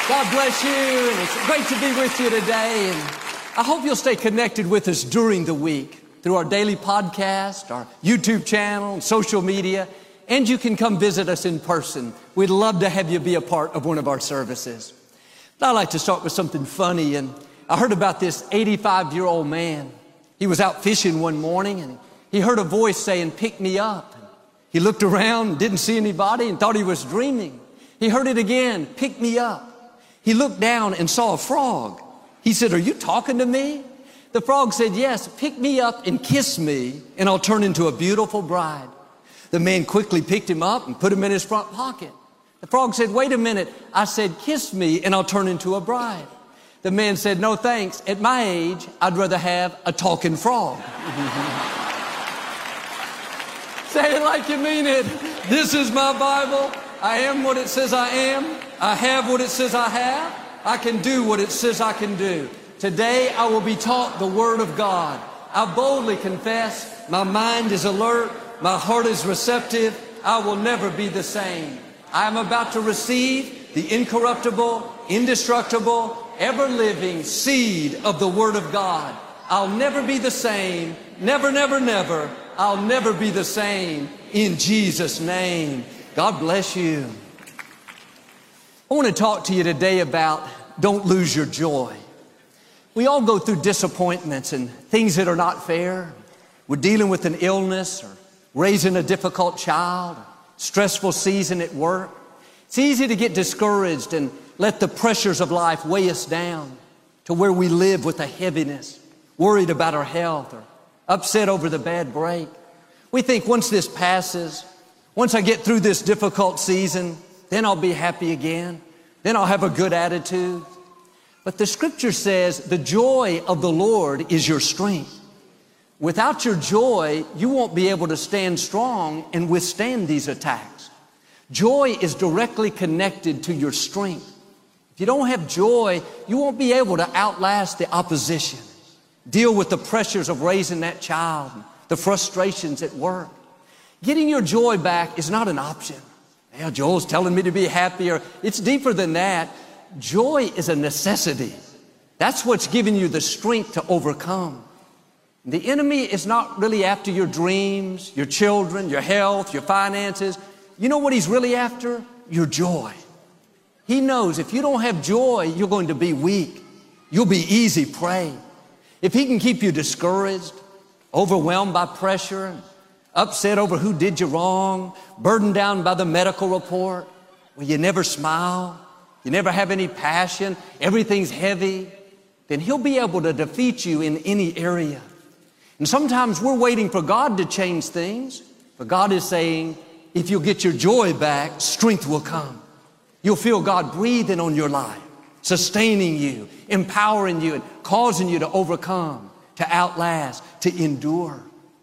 God bless you, and it's great to be with you today. And I hope you'll stay connected with us during the week through our daily podcast, our YouTube channel, social media, and you can come visit us in person. We'd love to have you be a part of one of our services. But I'd like to start with something funny, and I heard about this 85-year-old man. He was out fishing one morning, and he heard a voice saying, "Pick me up." He looked around, didn't see anybody, and thought he was dreaming. He heard it again, "Pick me up." He looked down and saw a frog. He said, "Are you talking to me?" The frog said, "Yes, pick me up and kiss me, and I'll turn into a beautiful bride." The man quickly picked him up and put him in his front pocket. The frog said, "Wait a minute, I said kiss me and I'll turn into a bride." The man said, "No thanks, at my age, I'd rather have a talking frog." Say it like you mean it. This is my Bible. I am what it says I am. I have what it says I have. I can do what it says I can do. Today I will be taught the Word of God. I boldly confess, my mind is alert, my heart is receptive. I will never be the same. I am about to receive the incorruptible, indestructible, ever-living seed of the Word of God. I'll never be the same. Never, never, never. I'll never be the same. In Jesus' name. God bless you. I want to talk to you today about don't lose your joy. We all go through disappointments and things that are not fair. We're dealing with an illness or raising a difficult child, or stressful season at work. It's easy to get discouraged and let the pressures of life weigh us down to where we live with a heaviness, worried about our health or upset over the bad break. We think once this passes, once I get through this difficult season, then I'll be happy again. Then I'll have a good attitude. But the scripture says the joy of the Lord is your strength. Without your joy, you won't be able to stand strong and withstand these attacks. Joy is directly connected to your strength. If you don't have joy, you won't be able to outlast the opposition, deal with the pressures of raising that child, the frustrations at work. Getting your joy back is not an option. Yeah, Joel's telling me to be happier. It's deeper than that. Joy is a necessity. That's what's giving you the strength to overcome. The enemy is not really after your dreams, your children, your health, your finances. You know what he's really after? Your joy. He knows if you don't have joy, you're going to be weak. You'll be easy prey. If he can keep you discouraged, overwhelmed by pressure, upset over who did you wrong, burdened down by the medical report, where you never smile, you never have any passion, everything's heavy, then he'll be able to defeat you in any area. And sometimes we're waiting for God to change things, but God is saying, if you'll get your joy back, strength will come. You'll feel God breathing on your life, sustaining you, empowering you, and causing you to overcome, to outlast, to endure.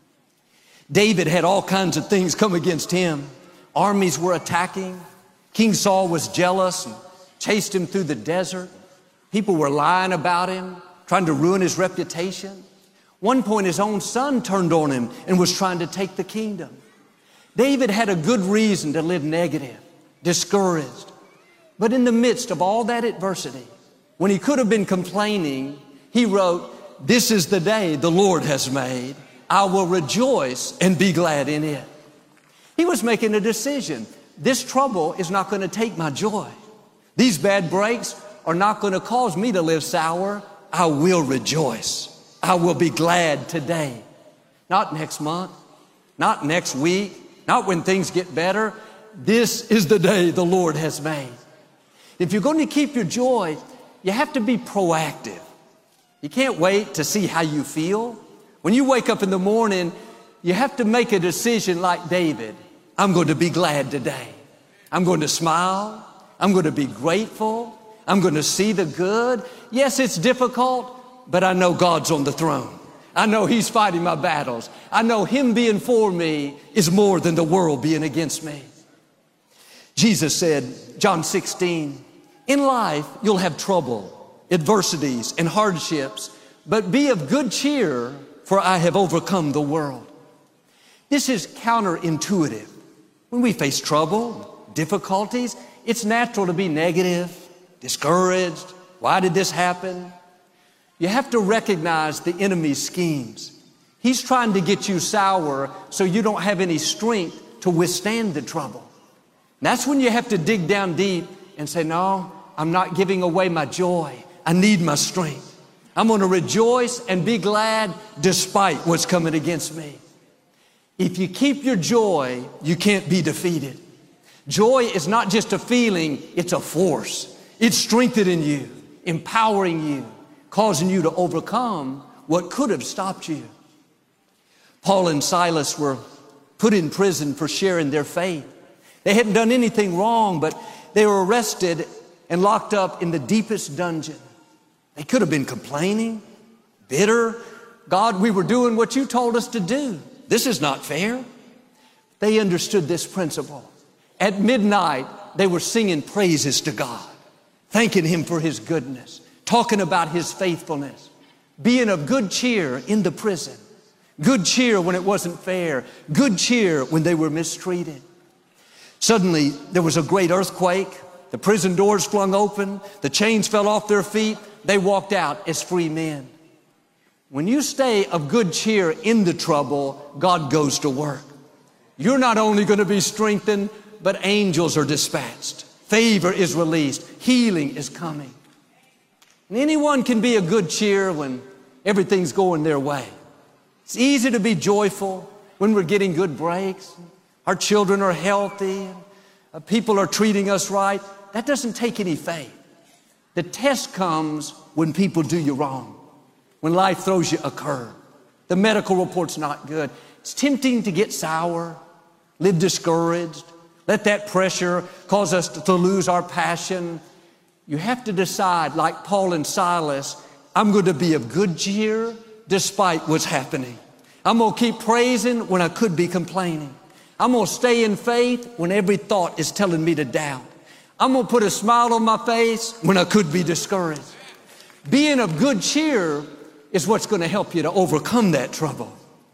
David had all kinds of things come against him. Armies were attacking. King Saul was jealous and chased him through the desert. People were lying about him, trying to ruin his reputation. One point, his own son turned on him and was trying to take the kingdom. David had a good reason to live negative, discouraged. But in the midst of all that adversity, when he could have been complaining, he wrote, "This is the day the Lord has made. I will rejoice and be glad in it." He was making a decision. This trouble is not going to take my joy. These bad breaks are not going to cause me to live sour. I will rejoice. I will be glad today. Not next month, not next week, not when things get better. This is the day the Lord has made. If you're going to keep your joy, you have to be proactive. You can't wait to see how you feel. When you wake up in the morning, you have to make a decision like David. I'm going to be glad today. I'm going to smile. I'm going to be grateful. I'm going to see the good. Yes, it's difficult, but I know God's on the throne. I know he's fighting my battles. I know him being for me is more than the world being against me. Jesus said, John 16, in life you'll have trouble, adversities, and hardships, but be of good cheer, for I have overcome the world. This is counterintuitive. When we face trouble, difficulties, it's natural to be negative, discouraged. Why did this happen? You have to recognize the enemy's schemes. He's trying to get you sour so you don't have any strength to withstand the trouble. And that's when you have to dig down deep and say, no, I'm not giving away my joy. I need my strength. I'm going to rejoice and be glad despite what's coming against me. If you keep your joy, you can't be defeated. Joy is not just a feeling, it's a force. It's strengthening you, empowering you, causing you to overcome what could have stopped you. Paul and Silas were put in prison for sharing their faith. They hadn't done anything wrong, but they were arrested and locked up in the deepest dungeon. They could have been complaining, bitter. God, we were doing what you told us to do. This is not fair. They understood this principle. At midnight, they were singing praises to God, thanking Him for His goodness, talking about His faithfulness, being of good cheer in the prison, good cheer when it wasn't fair, good cheer when they were mistreated. Suddenly, there was a great earthquake. The prison doors flung open. The chains fell off their feet. They walked out as free men. When you stay of good cheer in the trouble, God goes to work. You're not only going to be strengthened, but angels are dispatched. Favor is released. Healing is coming. And anyone can be a good cheer when everything's going their way. It's easy to be joyful when we're getting good breaks. Our children are healthy. People are treating us right. That doesn't take any faith. The test comes when people do you wrong, when life throws you a curve. The medical report's not good. It's tempting to get sour, live discouraged, let that pressure cause us to lose our passion. You have to decide, like Paul and Silas, I'm going to be of good cheer despite what's happening. I'm going to keep praising when I could be complaining. I'm going to stay in faith when every thought is telling me to doubt. I'm going to put a smile on my face when I could be discouraged. Being of good cheer is what's going to help you to overcome that trouble.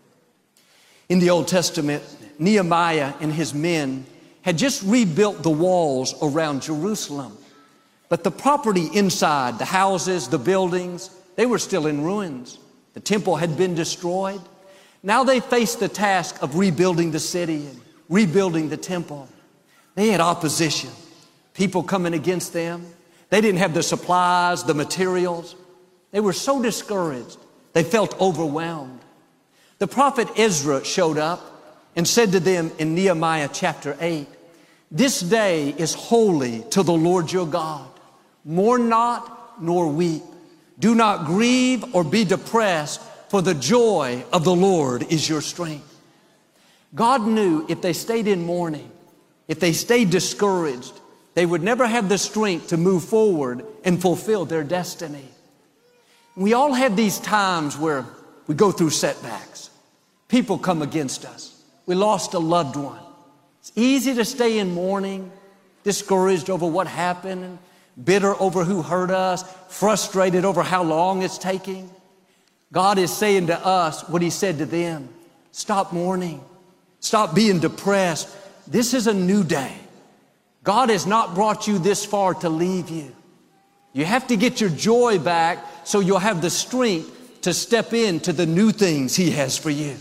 In the Old Testament, Nehemiah and his men had just rebuilt the walls around Jerusalem. But the property inside, the houses, the buildings, they were still in ruins. The temple had been destroyed. Now they faced the task of rebuilding the city and rebuilding the temple. They had opposition, people coming against them. They didn't have the supplies, the materials. They were so discouraged. They felt overwhelmed. The prophet Ezra showed up and said to them in Nehemiah chapter 8, "This day is holy to the Lord your God. Mourn not nor weep. Do not grieve or be depressed, for the joy of the Lord is your strength." God knew if they stayed in mourning, if they stayed discouraged, they would never have the strength to move forward and fulfill their destiny. We all have these times where we go through setbacks. People come against us. We lost a loved one. It's easy to stay in mourning, discouraged over what happened, bitter over who hurt us, frustrated over how long it's taking. God is saying to us what He said to them. Stop mourning. Stop being depressed. This is a new day. God has not brought you this far to leave you. You have to get your joy back so you'll have the strength to step into the new things He has for you.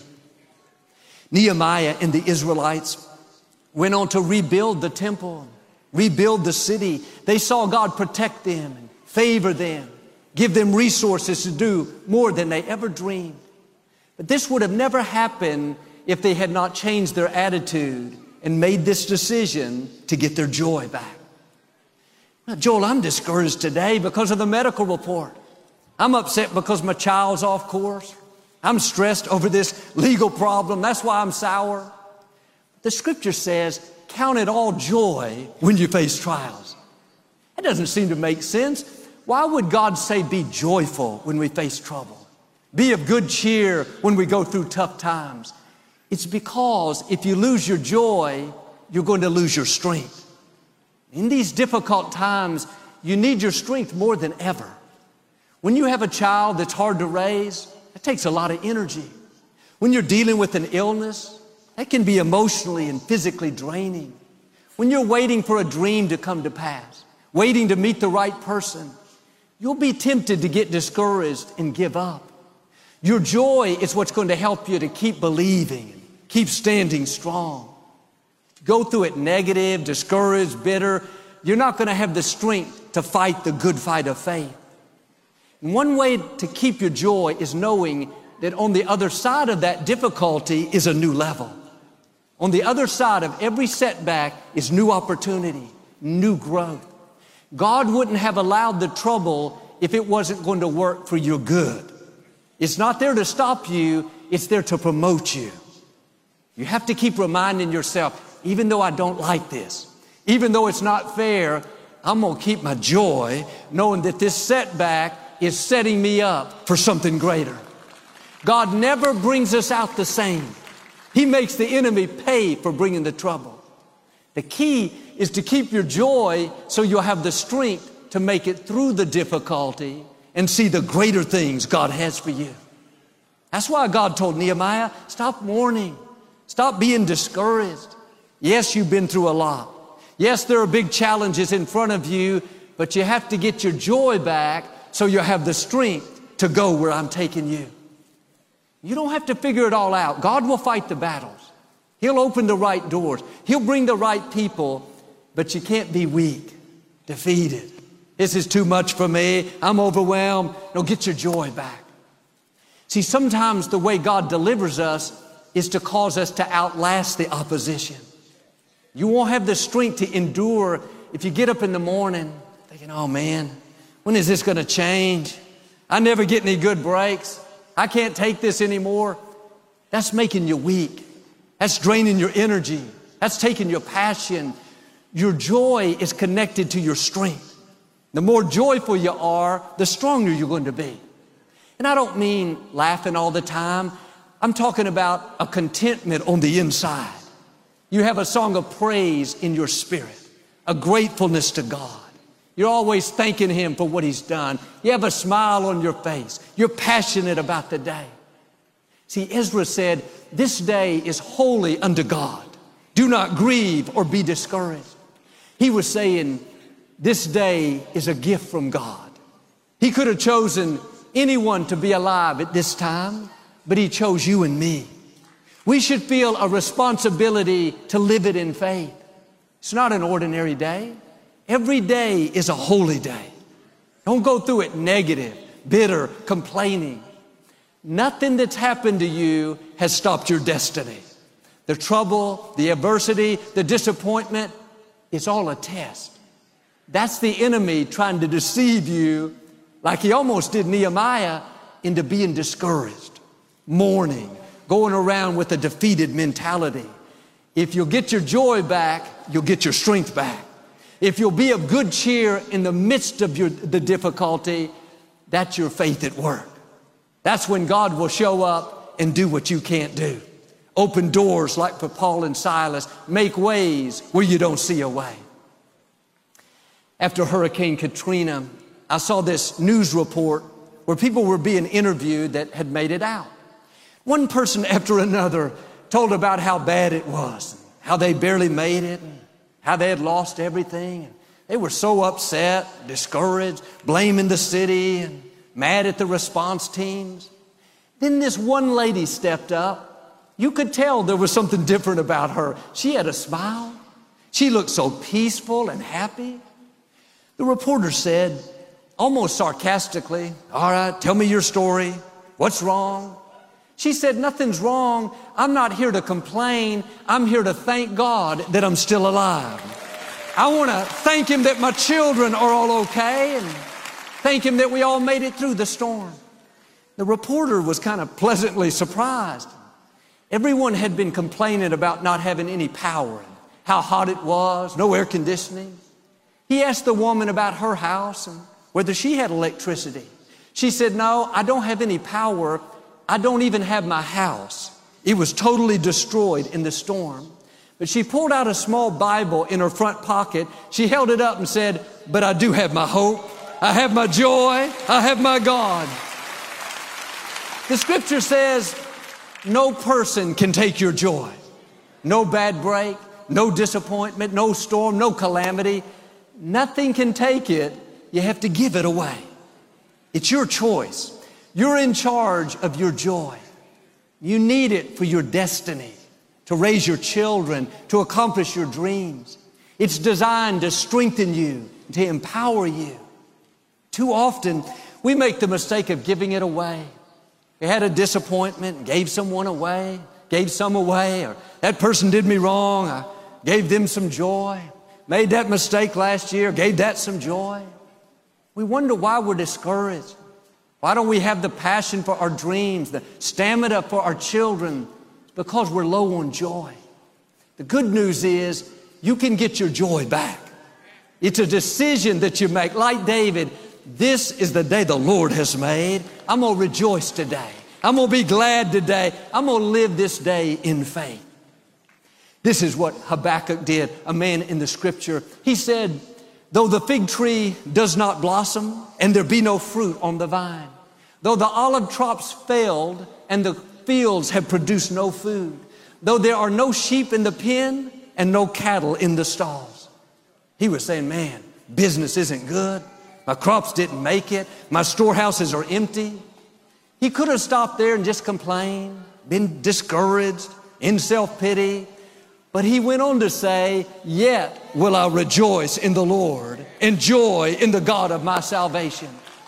Nehemiah and the Israelites went on to rebuild the temple, rebuild the city. They saw God protect them and favor them, give them resources to do more than they ever dreamed. But this would have never happened if they had not changed their attitude and made this decision to get their joy back. Well, Joel, I'm discouraged today because of the medical report. I'm upset because my child's off course. I'm stressed over this legal problem. That's why I'm sour. The scripture says, count it all joy when you face trials. That doesn't seem to make sense. Why would God say be joyful when we face trouble? Be of good cheer when we go through tough times. It's because if you lose your joy, you're going to lose your strength. In these difficult times, you need your strength more than ever. When you have a child that's hard to raise, it takes a lot of energy. When you're dealing with an illness, that can be emotionally and physically draining. When you're waiting for a dream to come to pass, waiting to meet the right person, you'll be tempted to get discouraged and give up. Your joy is what's going to help you to keep believing, keep standing strong. Go through it negative, discouraged, bitter, you're not going to have the strength to fight the good fight of faith. And one way to keep your joy is knowing that on the other side of that difficulty is a new level. On the other side of every setback is new opportunity, new growth. God wouldn't have allowed the trouble if it wasn't going to work for your good. It's not there to stop you, it's there to promote you. You have to keep reminding yourself, even though I don't like this, even though it's not fair, I'm going to keep my joy knowing that this setback is setting me up for something greater. God never brings us out the same. He makes the enemy pay for bringing the trouble. The key is to keep your joy so you'll have the strength to make it through the difficulty and see the greater things God has for you. That's why God told Nehemiah, stop mourning. Stop being discouraged. Yes, you've been through a lot. Yes, there are big challenges in front of you, but you have to get your joy back so you'll have the strength to go where I'm taking you. You don't have to figure it all out. God will fight the battles. He'll open the right doors. He'll bring the right people, but you can't be weak, defeated. This is too much for me. I'm overwhelmed. No, get your joy back. See, sometimes the way God delivers us is to cause us to outlast the opposition. You won't have the strength to endure if you get up in the morning thinking, oh man, when is this going to change? I never get any good breaks. I can't take this anymore. That's making you weak. That's draining your energy. That's taking your passion. Your joy is connected to your strength. The more joyful you are, the stronger you're going to be. And I don't mean laughing all the time. I'm talking about a contentment on the inside. You have a song of praise in your spirit, a gratefulness to God. You're always thanking Him for what He's done. You have a smile on your face. You're passionate about the day. See, Ezra said, this day is holy unto God. Do not grieve or be discouraged. He was saying, this day is a gift from God. He could have chosen anyone to be alive at this time, but He chose you and me. We should feel a responsibility to live it in faith. It's not an ordinary day. Every day is a holy day. Don't go through it negative, bitter, complaining. Nothing that's happened to you has stopped your destiny. The trouble, the adversity, the disappointment, it's all a test. That's the enemy trying to deceive you, like he almost did Nehemiah, into being discouraged, mourning, going around with a defeated mentality. If you'll get your joy back, you'll get your strength back. If you'll be of good cheer in the midst of the difficulty, that's your faith at work. That's when God will show up and do what you can't do. Open doors like for Paul and Silas. Make ways where you don't see a way. After Hurricane Katrina, I saw this news report where people were being interviewed that had made it out. One person after another told about how bad it was, how they barely made it, how they had lost everything. They were so upset, discouraged, blaming the city, and mad at the response teams. Then this one lady stepped up. You could tell there was something different about her. She had a smile. She looked so peaceful and happy. The reporter said, almost sarcastically, all right, tell me your story. What's wrong? She said, nothing's wrong. I'm not here to complain. I'm here to thank God that I'm still alive. I want to thank Him that my children are all okay and thank Him that we all made it through the storm. The reporter was kind of pleasantly surprised. Everyone had been complaining about not having any power, how hot it was, no air conditioning. He asked the woman about her house and whether she had electricity. She said, no, I don't have any power. I don't even have my house. It was totally destroyed in the storm. But she pulled out a small Bible in her front pocket. She held it up and said, but I do have my hope. I have my joy. I have my God. The scripture says, no person can take your joy. No bad break, no disappointment, no storm, no calamity. Nothing can take it. You have to give it away. It's your choice. You're in charge of your joy. You need it for your destiny, to raise your children, to accomplish your dreams. It's designed to strengthen you, to empower you. Too often, we make the mistake of giving it away. We had a disappointment, gave someone away, gave some away, or that person did me wrong, I gave them some joy. Made that mistake last year, gave that some joy. We wonder why we're discouraged. Why don't we have the passion for our dreams, the stamina for our children? It's because we're low on joy. The good news is you can get your joy back. It's a decision that you make. Like David, this is the day the Lord has made. I'm going to rejoice today. I'm going to be glad today. I'm going to live this day in faith. This is what Habakkuk did, a man in the scripture. He said, though the fig tree does not blossom and there be no fruit on the vine, though the olive crops failed and the fields have produced no food, though there are no sheep in the pen and no cattle in the stalls. He was saying, man, business isn't good. My crops didn't make it. My storehouses are empty. He could have stopped there and just complained, been discouraged, in self-pity. But he went on to say, yet will I rejoice in the Lord and joy in the God of my salvation.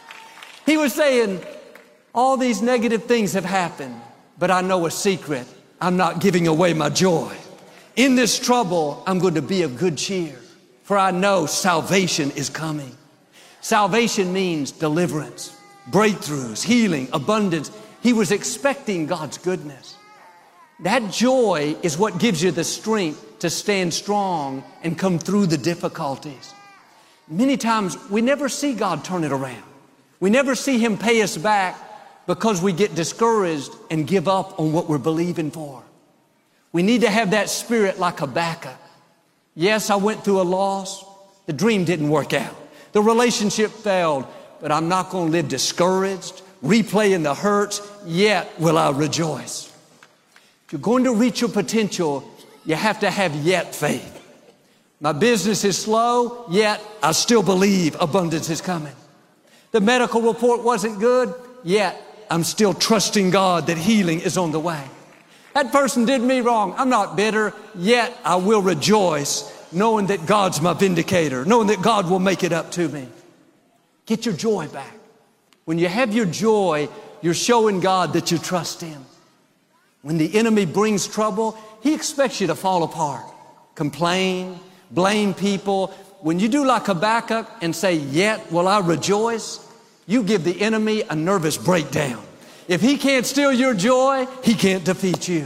He was saying, all these negative things have happened, but I know a secret. I'm not giving away my joy. In this trouble, I'm going to be of good cheer, for I know salvation is coming. Salvation means deliverance, breakthroughs, healing, abundance. He was expecting God's goodness. That joy is what gives you the strength to stand strong and come through the difficulties. Many times we never see God turn it around. We never see Him pay us back because we get discouraged and give up on what we're believing for. We need to have that spirit like Habakkuk. Yes, I went through a loss. The dream didn't work out. The relationship failed, but I'm not going to live discouraged, replaying the hurts, yet will I rejoice. If you're going to reach your potential, you have to have yet faith. My business is slow, yet I still believe abundance is coming. The medical report wasn't good, yet I'm still trusting God that healing is on the way. That person did me wrong. I'm not bitter, yet I will rejoice knowing that God's my vindicator, knowing that God will make it up to me. Get your joy back. When you have your joy, you're showing God that you trust Him. When the enemy brings trouble, he expects you to fall apart, complain, blame people. When you do like Habakkuk and say, yet will I rejoice, you give the enemy a nervous breakdown. If he can't steal your joy, he can't defeat you.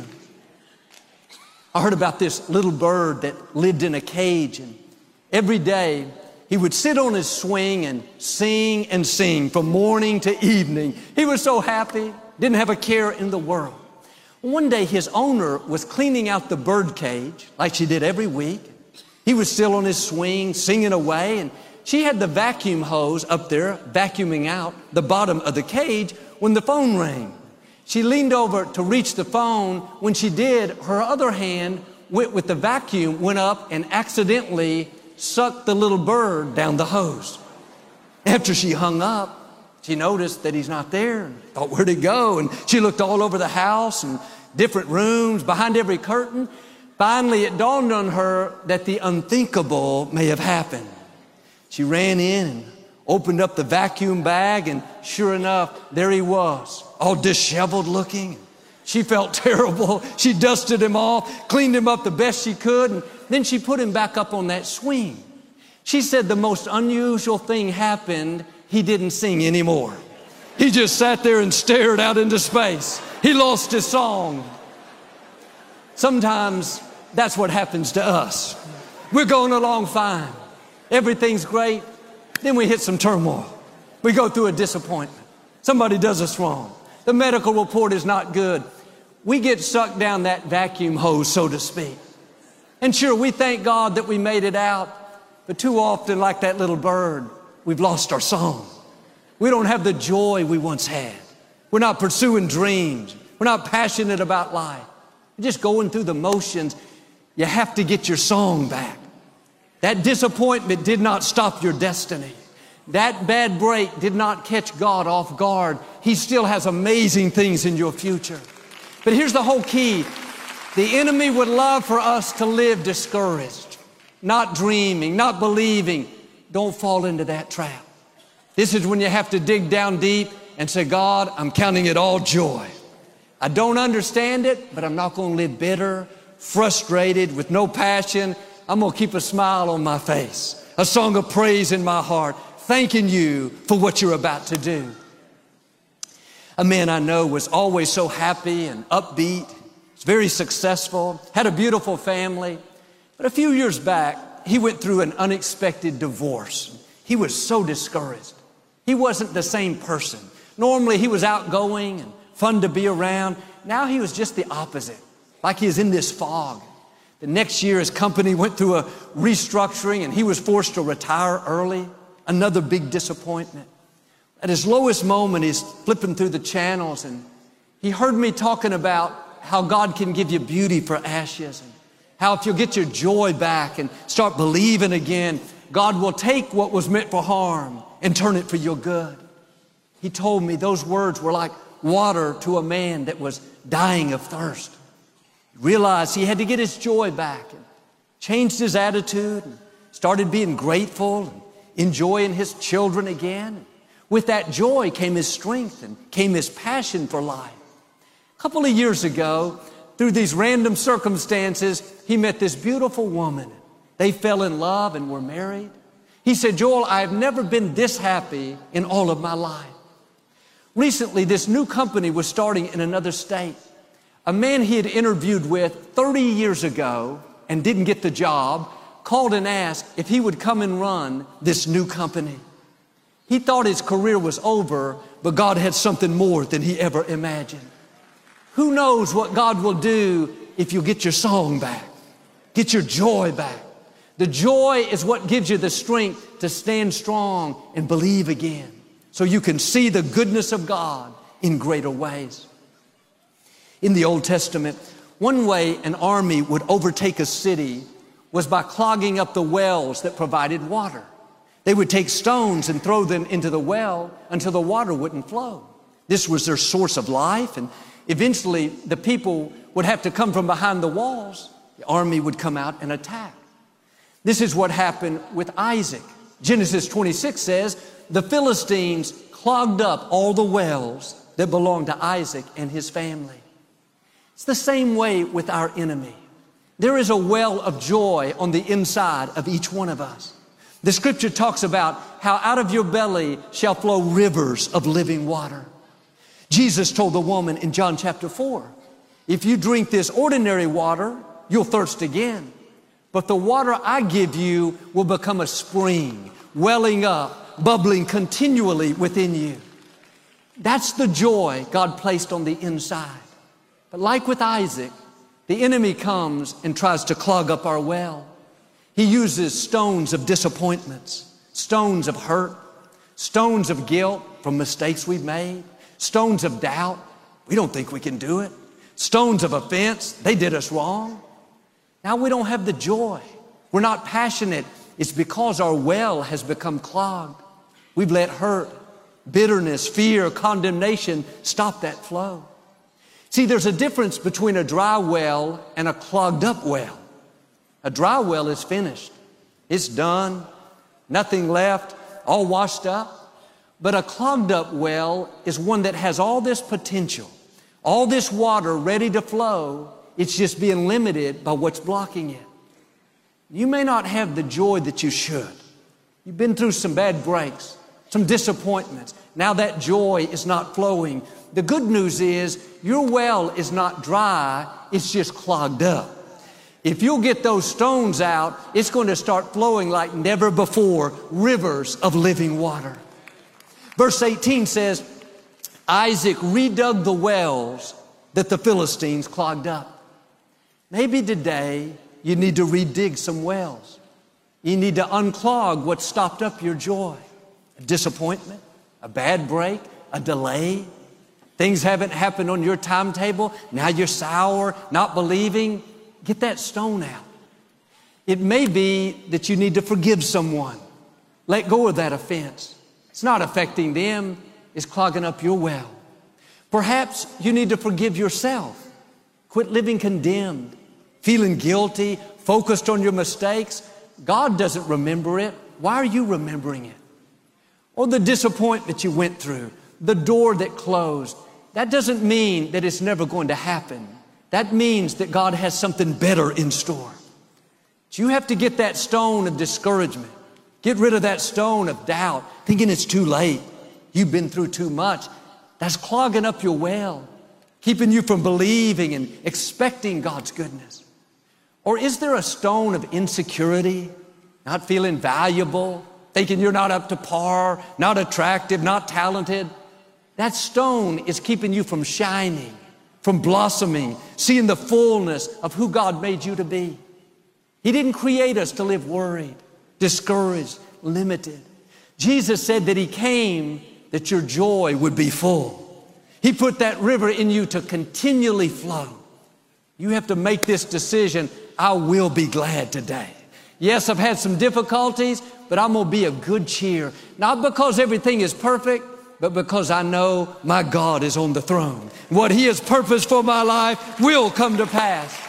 I heard about this little bird that lived in a cage, and every day he would sit on his swing and sing from morning to evening. He was so happy, didn't have a care in the world. One day his owner was cleaning out the bird cage like she did every week. He was still on his swing, singing away, and she had the vacuum hose up there vacuuming out the bottom of the cage when the phone rang. She leaned over to reach the phone. When she did, her other hand with the vacuum went up and accidentally sucked the little bird down the hose. After she hung up, she noticed that he's not there and thought, where'd he go? And she looked all over the house and different rooms, behind every curtain. Finally, it dawned on her that the unthinkable may have happened. She ran in and opened up the vacuum bag, and sure enough, there he was, all disheveled looking. She felt terrible. She dusted him off, cleaned him up the best she could, and then she put him back up on that swing. She said the most unusual thing happened. He didn't sing anymore. He just sat there and stared out into space. He lost his song. Sometimes that's what happens to us. We're going along fine. Everything's great. Then we hit some turmoil. We go through a disappointment. Somebody does us wrong. The medical report is not good. We get sucked down that vacuum hose, so to speak. And sure, we thank God that we made it out. But too often, like that little bird, we've lost our song. We don't have the joy we once had. We're not pursuing dreams. We're not passionate about life. We're just going through the motions. You have to get your song back. That disappointment did not stop your destiny. That bad break did not catch God off guard. He still has amazing things in your future. But here's the whole key. The enemy would love for us to live discouraged, not dreaming, not believing. Don't fall into that trap. This is when you have to dig down deep and say, God, I'm counting it all joy. I don't understand it, but I'm not going to live bitter, frustrated, with no passion. I'm going to keep a smile on my face, a song of praise in my heart, thanking you for what you're about to do. A man I know was always so happy and upbeat, was very successful, had a beautiful family. But a few years back, he went through an unexpected divorce. He was so discouraged. He wasn't the same person. Normally he was outgoing and fun to be around. Now he was just the opposite, like he was in this fog. The next year his company went through a restructuring and he was forced to retire early. Another big disappointment. At his lowest moment, he's flipping through the channels and he heard me talking about how God can give you beauty for ashes, and how if you'll get your joy back and start believing again, God will take what was meant for harm and turn it for your good. He told me those words were like water to a man that was dying of thirst. He realized he had to get his joy back and changed his attitude and started being grateful and enjoying his children again. With that joy came his strength and came his passion for life. A couple of years ago, through these random circumstances, he met this beautiful woman. They fell in love and were married. He said, Joel, I've never been this happy in all of my life. Recently, this new company was starting in another state. A man he had interviewed with 30 years ago and didn't get the job called and asked if he would come and run this new company. He thought his career was over, but God had something more than he ever imagined. Who knows what God will do if you get your song back, get your joy back. The joy is what gives you the strength to stand strong and believe again, so you can see the goodness of God in greater ways. In the Old Testament, one way an army would overtake a city was by clogging up the wells that provided water. They would take stones and throw them into the well until the water wouldn't flow. This was their source of life, and eventually the people would have to come from behind the walls. The army would come out and attack. This is what happened with Isaac. Genesis 26 says, the Philistines clogged up all the wells that belonged to Isaac and his family. It's the same way with our enemy. There is a well of joy on the inside of each one of us. The scripture talks about how out of your belly shall flow rivers of living water. Jesus told the woman in John chapter 4, if you drink this ordinary water, you'll thirst again. But the water I give you will become a spring, welling up, bubbling continually within you. That's the joy God placed on the inside. But like with Isaac, the enemy comes and tries to clog up our well. He uses stones of disappointments, stones of hurt, stones of guilt from mistakes we've made, stones of doubt. We don't think we can do it. Stones of offense. They did us wrong. Now we don't have the joy. We're not passionate. It's because our well has become clogged. We've let hurt, bitterness, fear, condemnation stop that flow. See, there's a difference between a dry well and a clogged up well. A dry well is finished. It's done. Nothing left, all washed up. But a clogged up well is one that has all this potential, all this water ready to flow. It's just being limited by what's blocking it. You may not have the joy that you should. You've been through some bad breaks, some disappointments. Now that joy is not flowing. The good news is your well is not dry, it's just clogged up. If you'll get those stones out, it's going to start flowing like never before, rivers of living water. Verse 18 says, Isaac redug the wells that the Philistines clogged up. Maybe today you need to redig some wells. You need to unclog what stopped up your joy. A disappointment, a bad break, a delay. Things haven't happened on your timetable. Now you're sour, not believing. Get that stone out. It may be that you need to forgive someone. Let go of that offense. It's not affecting them. It's clogging up your well. Perhaps you need to forgive yourself. Quit living condemned, feeling guilty, focused on your mistakes. God doesn't remember it. Why are you remembering it? Or the disappointment you went through, the door that closed. That doesn't mean that it's never going to happen. That means that God has something better in store. But you have to get that stone of discouragement. Get rid of that stone of doubt, thinking it's too late. You've been through too much. That's clogging up your well, keeping you from believing and expecting God's goodness. Or is there a stone of insecurity, not feeling valuable, thinking you're not up to par, not attractive, not talented? That stone is keeping you from shining, from blossoming, seeing the fullness of who God made you to be. He didn't create us to live worried, discouraged, limited. Jesus said that He came that your joy would be full. He put that river in you to continually flow. You have to make this decision. I will be glad today. Yes, I've had some difficulties, but I'm going to be of good cheer. Not because everything is perfect, but because I know my God is on the throne. What He has purposed for my life will come to pass.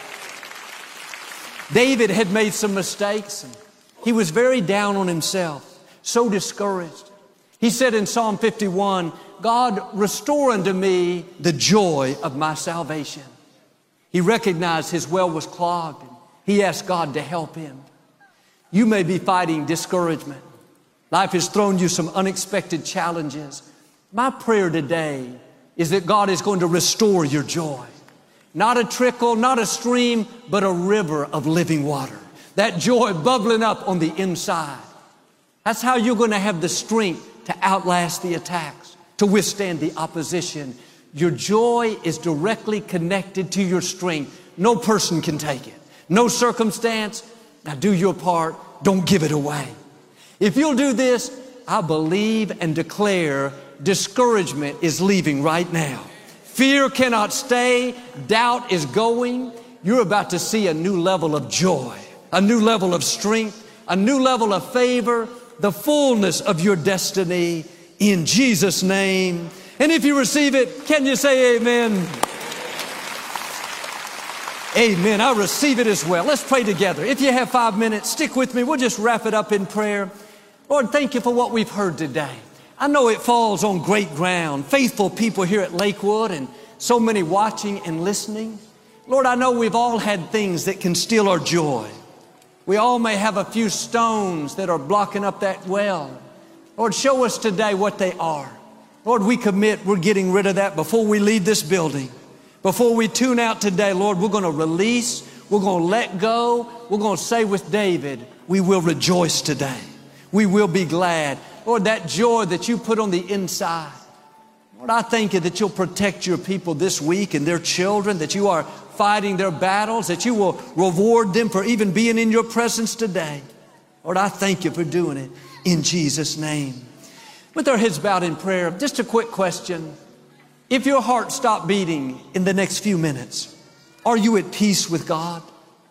David had made some mistakes. And he was very down on himself, so discouraged. He said in Psalm 51, God, restore unto me the joy of my salvation. He recognized his well was clogged. And he asked God to help him. You may be fighting discouragement. Life has thrown you some unexpected challenges. My prayer today is that God is going to restore your joy. Not a trickle, not a stream, but a river of living water. That joy bubbling up on the inside. That's how you're going to have the strength to outlast the attacks, to withstand the opposition. Your joy is directly connected to your strength. No person can take it. No circumstance. Now do your part. Don't give it away. If you'll do this, I believe and declare discouragement is leaving right now. Fear cannot stay. Doubt is going. You're about to see a new level of joy, a new level of strength, a new level of favor, the fullness of your destiny in Jesus' name. And if you receive it, can you say amen? Amen. I receive it as well. Let's pray together. If you have 5 minutes, stick with me. We'll just wrap it up in prayer. Lord, thank you for what we've heard today. I know it falls on great ground. Faithful people here at Lakewood and so many watching and listening. Lord, I know we've all had things that can steal our joy. We all may have a few stones that are blocking up that well. Lord, show us today what they are. Lord, we commit we're getting rid of that before we leave this building. Before we tune out today, Lord, we're going to release. We're going to let go. We're going to say with David, we will rejoice today. We will be glad. Lord, that joy that you put on the inside. Lord, I thank you that you'll protect your people this week and their children, that you are fighting their battles, that you will reward them for even being in your presence today. Lord, I thank you for doing it in Jesus' name. With our heads bowed in prayer, just a quick question. If your heart stopped beating in the next few minutes, are you at peace with God?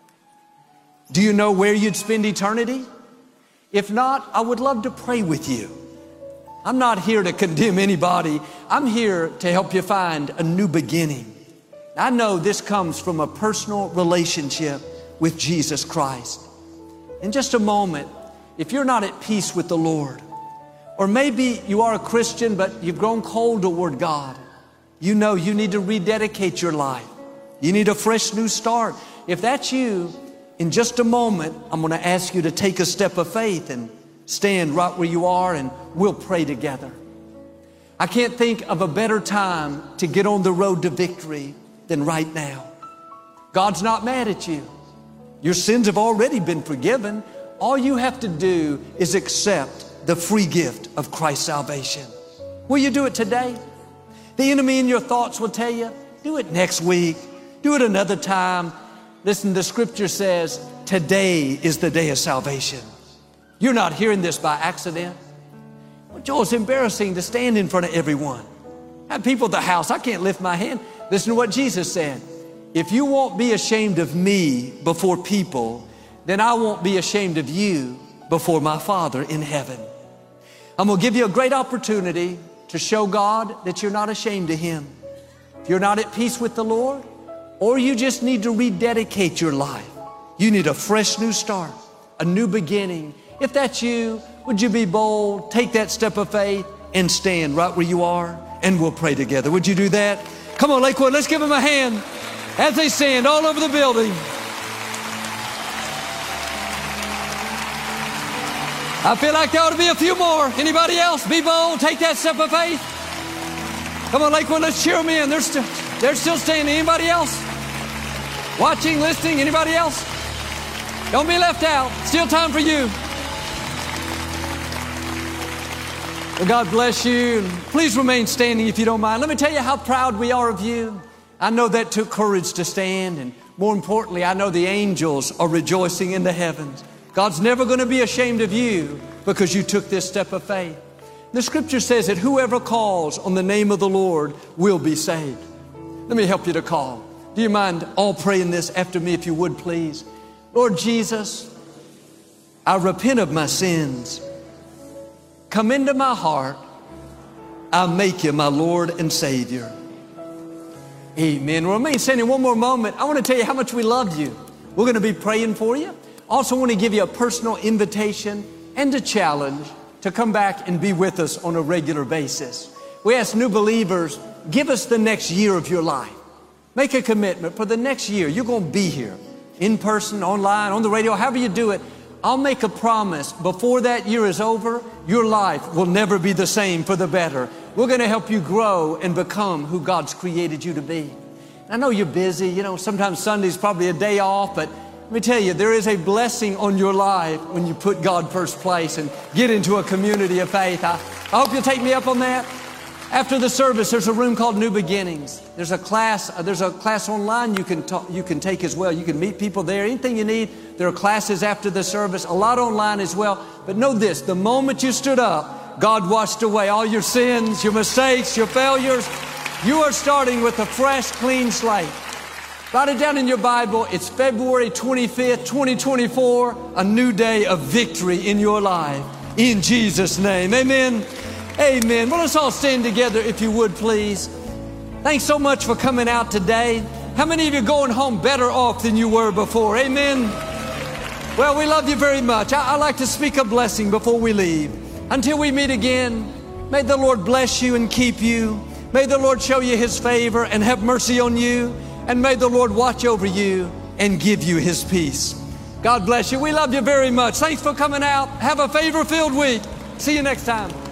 Do you know where you'd spend eternity? If not, I would love to pray with you. I'm not here to condemn anybody. I'm here to help you find a new beginning. I know this comes from a personal relationship with Jesus Christ. In just a moment, if you're not at peace with the Lord, or maybe you are a Christian, but you've grown cold toward God, you know you need to rededicate your life. You need a fresh new start. If that's you, in just a moment, I'm going to ask you to take a step of faith and stand right where you are, and we'll pray together. I can't think of a better time to get on the road to victory than right now. God's not mad at you. Your sins have already been forgiven. All you have to do is accept the free gift of Christ's salvation. Will you do it today? The enemy in your thoughts will tell you, do it next week. Do it another time. Listen, the scripture says, today is the day of salvation. You're not hearing this by accident. Well, Joel, it's embarrassing to stand in front of everyone. I have people at the house, I can't lift my hand. Listen to what Jesus said. If you won't be ashamed of me before people, then I won't be ashamed of you before my Father in heaven. I'm going to give you a great opportunity to show God that you're not ashamed of Him. If you're not at peace with the Lord, or you just need to rededicate your life, you need a fresh new start, a new beginning. If that's you, would you be bold, take that step of faith, and stand right where you are, and we'll pray together. Would you do that? Come on, Lakewood, let's give them a hand as they stand all over the building. I feel like there ought to be a few more. Anybody else? Be bold, take that step of faith. Come on, Lakewood, let's cheer them in. They're still standing. Anybody else? Watching, listening, anybody else? Don't be left out. Still time for you. Well, God bless you. Please remain standing if you don't mind. Let me tell you how proud we are of you. I know that took courage to stand, and more importantly, I know the angels are rejoicing in the heavens. God's never going to be ashamed of you because you took this step of faith. The scripture says that whoever calls on the name of the Lord will be saved. Let me help you to call. Do you mind all praying this after me if you would, please? Lord Jesus, I repent of my sins. Come into my heart. I'll make you my Lord and Savior. Amen. Remain standing one more moment. I want to tell you how much we love you. We're going to be praying for you. Also want to give you a personal invitation and a challenge to come back and be with us on a regular basis. We ask new believers, give us the next year of your life. Make a commitment for the next year. You're going to be here in person, online, on the radio, however you do it. I'll make a promise before that year is over, your life will never be the same for the better. We're going to help you grow and become who God's created you to be. I know you're busy. You know, sometimes Sunday's probably a day off, but let me tell you, there is a blessing on your life when you put God first place and get into a community of faith. I hope you'll take me up on that. After the service, there's a room called New Beginnings. There's a class online you can take as well. You can meet people there. Anything you need. There are classes after the service, a lot online as well. But know this, the moment you stood up, God washed away all your sins, your mistakes, your failures. You are starting with a fresh, clean slate. Write it down in your Bible. It's February 25th, 2024, a new day of victory in your life. In Jesus' name, amen. Amen. Well, let's all stand together if you would, please. Thanks so much for coming out today. How many of you are going home better off than you were before? Amen. Well, we love you very much. I like to speak a blessing before we leave. Until we meet again, may the Lord bless you and keep you. May the Lord show you His favor and have mercy on you. And may the Lord watch over you and give you His peace. God bless you. We love you very much. Thanks for coming out. Have a favor-filled week. See you next time.